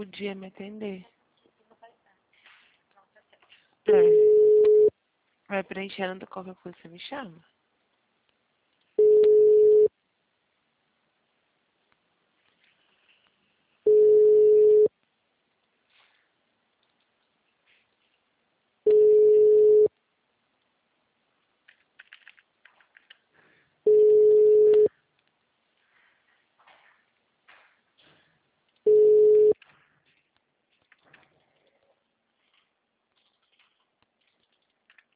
podia me atender. É. Vai preenchendo, qualquer coisa você me chama.